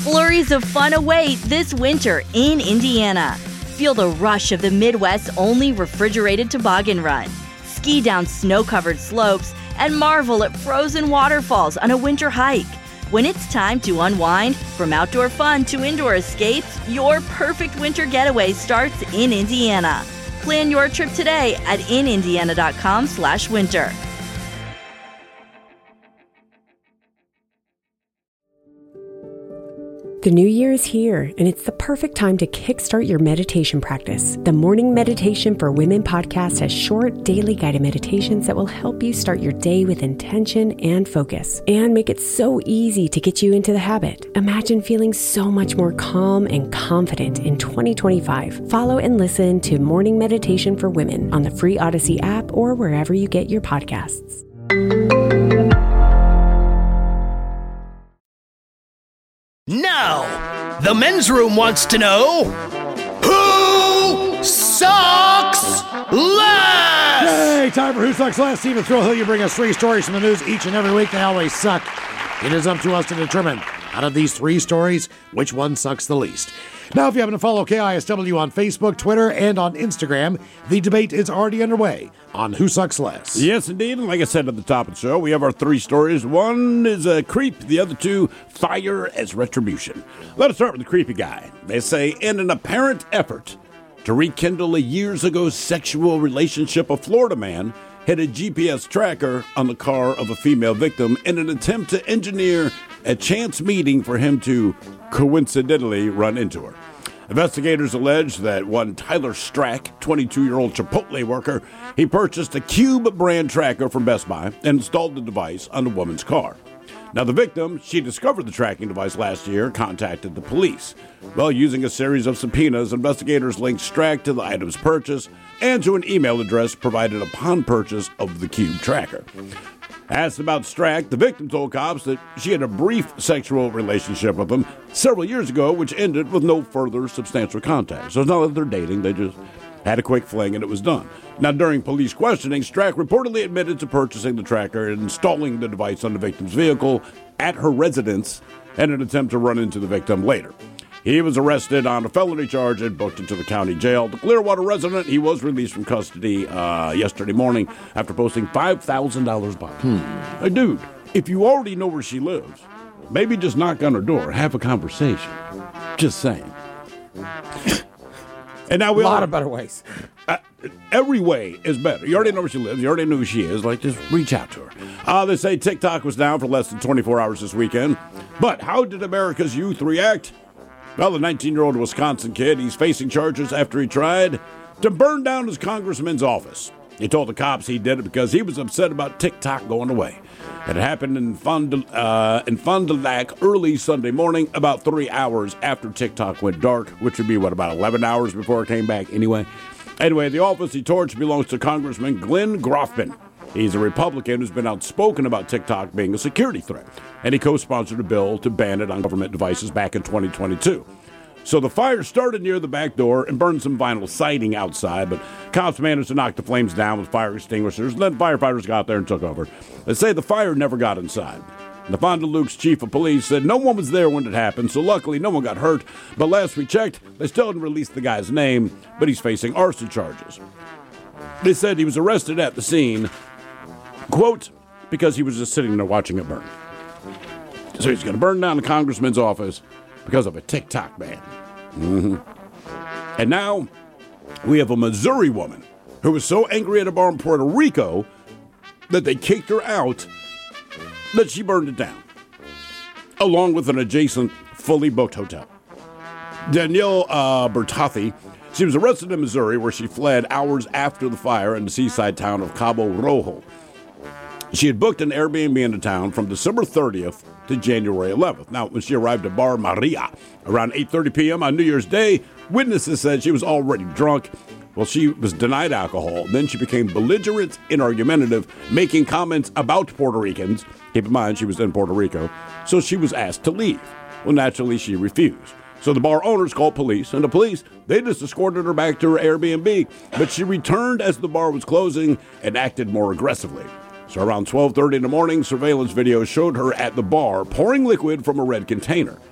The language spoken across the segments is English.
Flurries of fun await this winter in Indiana. Feel the rush of the Midwest's only refrigerated toboggan run. Ski down snow-covered slopes and marvel at frozen waterfalls on a winter hike. When it's time to unwind, from outdoor fun to indoor escapes, your perfect winter getaway starts in Indiana. Plan your trip today at inindiana.com/winter. The new year is here, and it's the perfect time to kickstart your meditation practice. The Morning Meditation for Women podcast has short, daily guided meditations that will help you start your day with intention and focus, and make it so easy to get you into the habit. Imagine feeling so much more calm and confident in 2025. Follow and listen to Morning Meditation for Women on the free Odyssey app or wherever you get your podcasts. Now, the men's room wants to know, who sucks less? Hey, time for Who Sucks Less. Stephen Thrillhill, you bring us 3 stories from the news each and every week. They always suck. It is up to us to determine, out of these 3 stories, which one sucks the least. Now, if you happen to follow KISW on Facebook, Twitter, and on Instagram, the debate is already underway on Who Sucks Less. Yes, indeed. And like I said at the top of the show, we have our 3 stories. One is a creep. The other 2, fire as retribution. Let us start with the creepy guy. They say, in an apparent effort to rekindle a years ago sexual relationship, a Florida man hid a GPS tracker on the car of a female victim in an attempt to engineer a chance meeting for him to coincidentally run into her. Investigators allege that one Tyler Strack, 22-year-old Chipotle worker, he purchased a Cube brand tracker from Best Buy and installed the device on the woman's car. Now, the victim, she discovered the tracking device last year, contacted the police. Well, using a series of subpoenas, investigators linked Strack to the item's purchase and to an email address provided upon purchase of the Cube tracker. Asked about Strack, the victim told cops that she had a brief sexual relationship with him several years ago, which ended with no further substantial contact. So it's not that they're dating, they just had a quick fling and it was done. Now, during police questioning, Strack reportedly admitted to purchasing the tracker and installing the device on the victim's vehicle at her residence in an attempt to run into the victim later. He was arrested on a felony charge and booked into the county jail. The Clearwater resident, he was released from custody yesterday morning after posting $5,000 bond. Hey, dude, if you already know where she lives, maybe just knock on her door, have a conversation. Just saying. And now we a lot of better ways. Every way is better. You already know where she lives. You already know who she is. Like, just reach out to her. They say TikTok was down for less than 24 hours this weekend. But how did America's youth react? Well, the 19-year-old Wisconsin kid, he's facing charges after he tried to burn down his congressman's office. He told the cops he did it because he was upset about TikTok going away. It happened in Fond du Lac early Sunday morning, about 3 hours after TikTok went dark, which would be, about 11 hours before it came back anyway. Anyway, the office he torched belongs to Congressman Glenn Groffman. He's a Republican who's been outspoken about TikTok being a security threat, and he co-sponsored a bill to ban it on government devices back in 2022. So the fire started near the back door and burned some vinyl siding outside, but cops managed to knock the flames down with fire extinguishers, and then firefighters got there and took over. They say the fire never got inside. The Fond du Lac's chief of police said no one was there when it happened, so luckily no one got hurt, but last we checked, they still hadn't released the guy's name, but he's facing arson charges. They said he was arrested at the scene, quote, because he was just sitting there watching it burn. So he's going to burn down the congressman's office because of a TikTok ban. And now we have a Missouri woman who was so angry at a bar in Puerto Rico that they kicked her out that she burned it down, along with an adjacent fully booked hotel. Danielle Bertazzi, she was arrested in Missouri where she fled hours after the fire in the seaside town of Cabo Rojo. She had booked an Airbnb in the town from December 30th to January 11th. Now, when she arrived at Bar Maria around 8:30 p.m. on New Year's Day, witnesses said she was already drunk. Well, she was denied alcohol. Then she became belligerent and argumentative, making comments about Puerto Ricans. Keep in mind, she was in Puerto Rico. So she was asked to leave. Well, naturally, she refused. So the bar owners called police, and the police, they just escorted her back to her Airbnb. But she returned as the bar was closing and acted more aggressively. So around 12:30 in the morning, surveillance video showed her at the bar pouring liquid from a red container.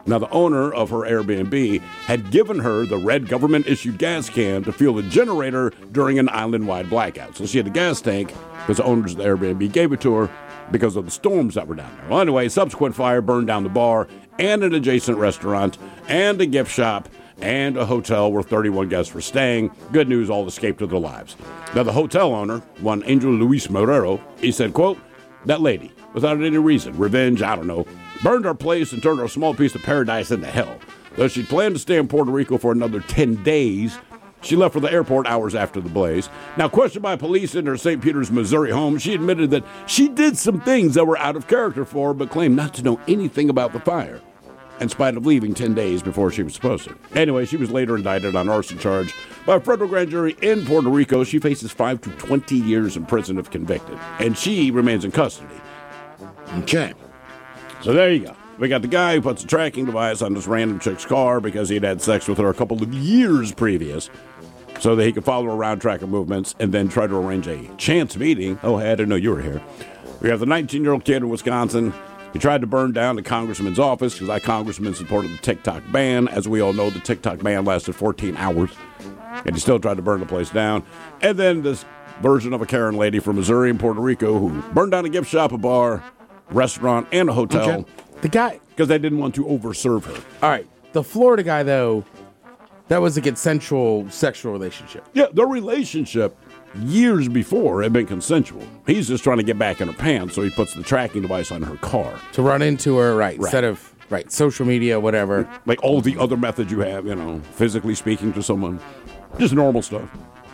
Now, the owner of her Airbnb had given her the red government-issued gas can to fuel the generator during an island-wide blackout. So she had a gas tank because the owners of the Airbnb gave it to her because of the storms that were down there. Well, anyway, subsequent fire burned down the bar and an adjacent restaurant and a gift shop and a hotel where 31 guests were staying. Good news, all escaped with their lives. Now, the hotel owner, one Angel Luis Morero, he said, quote, "That lady, without any reason, revenge, I don't know, burned our place and turned our small piece of paradise into hell. Though she planned to stay in Puerto Rico for another 10 days, she left for the airport hours after the blaze. Now, questioned by police in her St. Peter's, Missouri home, she admitted that she did some things that were out of character for her, but claimed not to know anything about the fire, in spite of leaving 10 days before she was supposed to. Anyway, she was later indicted on arson charge by a federal grand jury in Puerto Rico. She faces 5 to 20 years in prison if convicted, and she remains in custody. Okay. So there you go. We got the guy who puts a tracking device on this random chick's car because he'd had sex with her a couple of years previous so that he could follow around, track her movements, and then try to arrange a chance meeting. Oh, hey, I didn't know you were here. We have the 19-year-old kid in Wisconsin. He tried to burn down the congressman's office because that congressman supported the TikTok ban. As we all know, the TikTok ban lasted 14 hours, and he still tried to burn the place down. And then this version of a Karen lady from Missouri and Puerto Rico who burned down a gift shop, a bar, restaurant, and a hotel. Okay. The guy, because they didn't want to overserve her. all right, the Florida guy, though, that was a consensual sexual relationship. Yeah, their relationship years before had been consensual. He's just trying to get back in her pants, so he puts the tracking device on her car. To run into her, right, instead of, social media, whatever. Like all the other methods you have, physically speaking to someone. Just normal stuff.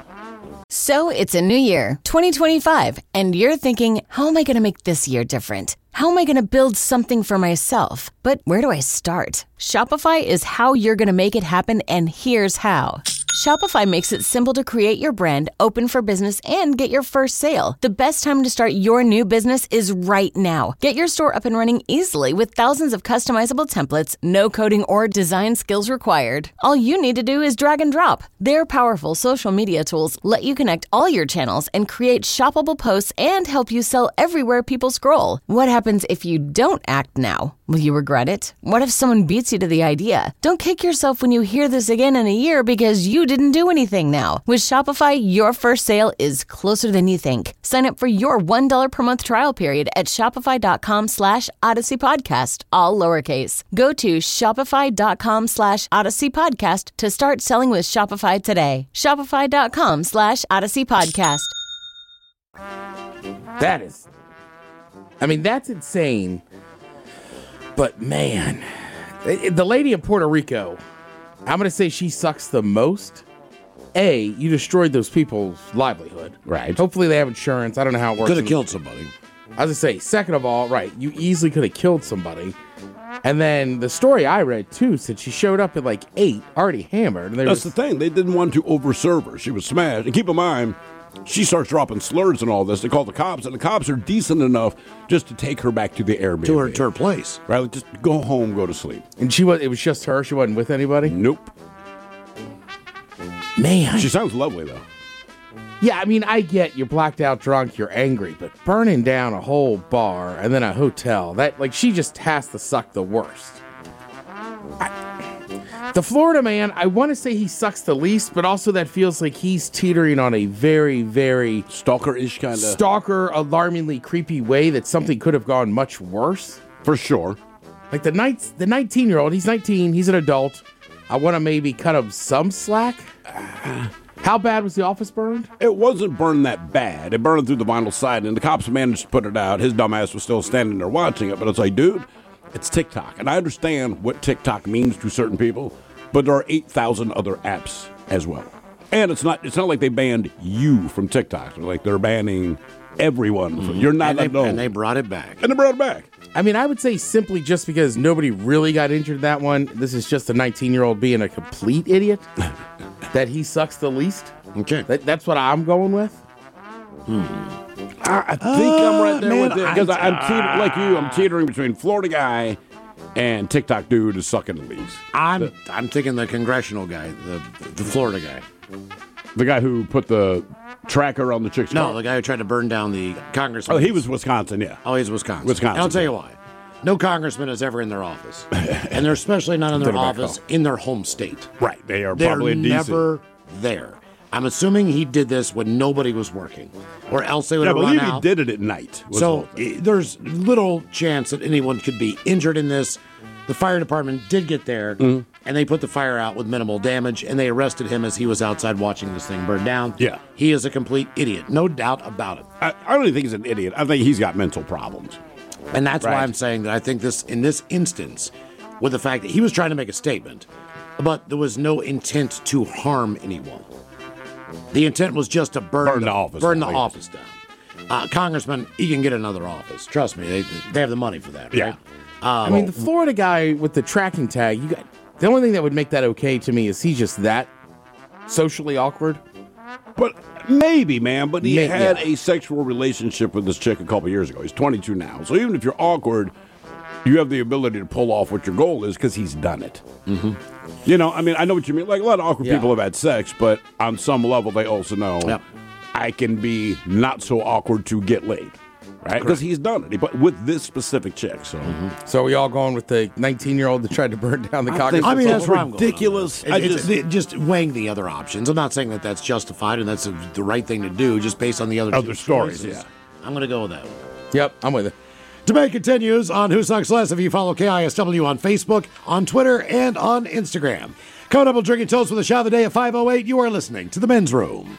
So it's a new year, 2025, and you're thinking, how am I going to make this year different? How am I going to build something for myself? But where do I start? Shopify is how you're going to make it happen, and here's how. Shopify makes it simple to create your brand, open for business, and get your first sale. The best time to start your new business is right now. Get your store up and running easily with thousands of customizable templates, no coding or design skills required. All you need to do is drag and drop. Their powerful social media tools let you connect all your channels and create shoppable posts and help you sell everywhere people scroll. What happens if you don't act now? Will you regret it? What if someone beats you to the idea? Don't kick yourself when you hear this again in a year because you didn't do anything now. With Shopify, your first sale is closer than you think. Sign up for your $1 per month trial period at shopify.com/Odyssey Podcast, all lowercase. Go to shopify.com/Odyssey Podcast to start selling with Shopify today. Shopify.com/Odyssey Podcast. That's insane. But man, the lady in Puerto Rico, I'm going to say she sucks the most. A, you destroyed those people's livelihood. Right. Hopefully they have insurance. I don't know how it works. Could have killed somebody. I was going to say, second of all, right, you easily could have killed somebody. And then the story I read, too, said she showed up at like 8, already hammered. And That's the thing. They didn't want to overserve her. She was smashed. And keep in mind, she starts dropping slurs and all this. They call the cops, and the cops are decent enough just to take her back to the Airbnb. To her place. Right? Like, just go home, go to sleep. And it was just her? She wasn't with anybody? Nope. Man. She sounds lovely, though. Yeah, I get you're blacked out drunk, you're angry, but burning down a whole bar and then a hotel, she just has to suck the worst. The Florida man, I want to say he sucks the least, but also that feels like he's teetering on a very, very stalker-ish kind of stalker, alarmingly creepy way that something could have gone much worse. For sure. Like the 19-year-old, he's 19, he's an adult. I want to maybe cut him some slack. How bad was the office burned? It wasn't burned that bad. It burned through the vinyl siding, and the cops managed to put it out. His dumbass was still standing there watching it, but it's like, dude, it's TikTok. And I understand what TikTok means to certain people, but there are 8,000 other apps as well. And it's not like they banned you from TikTok. They're banning everyone. Mm-hmm. You're not alone. And they brought it back. I would say simply just because nobody really got injured in that one, this is just a 19-year-old being a complete idiot, that he sucks the least. Okay. That's what I'm going with. I think I'm right there with it. Because I'm teetering between Florida guy and TikTok dude is sucking the least. I'm thinking the congressional guy, the Florida guy. The guy who put the tracker on the chick's car? No, the guy who tried to burn down the congressman. Oh, he was Wisconsin, yeah. Oh, he's Wisconsin. Wisconsin. And I'll tell you why. No congressman is ever in their office. And they're especially not in their office in their home state. Right. They are They're probably in DC. never there. I'm assuming he did this when nobody was working, or else they would I have run believe out. he did it at night. So there's little chance that anyone could be injured in this. The fire department did get there, and they put the fire out with minimal damage, and they arrested him as he was outside watching this thing burn down. Yeah. He is a complete idiot, no doubt about it. I don't even think he's an idiot. I think he's got mental problems. And that's why Right. I'm saying that I think this, in this instance, with the fact that he was trying to make a statement, but there was no intent to harm anyone. The intent was just to burn the office burn down, the office down. Congressman, he can get another office. Trust me, they have the money for that. Right? I mean, the Florida guy with the tracking tag, the only thing that would make that okay to me is he's just that socially awkward. But maybe, man. But he Maybe, had yeah. a sexual relationship with this chick a couple years ago. He's 22 now. So even if you're awkward, you have the ability to pull off what your goal is because he's done it. Mm-hmm. You know, I mean, I know what you mean. Like, a lot of awkward people have had sex, but on some level, they also know I can be not so awkward to get laid. Right? Because he's done it. But with this specific chick. So, So are we all going with the 19-year-old that tried to burn down the Congress? I mean, that's where I'm going. ridiculous. It's just weighing the other options. I'm not saying that that's justified and that's the right thing to do, just based on the other two stories. choices. Yeah, I'm going to go with that one. Yep, I'm with it. Debate continues on Who Sucks Less if you follow KISW on Facebook, on Twitter, and on Instagram. Coming up, we'll drink and toast with a shot of the day at 5:08. You are listening to The Men's Room.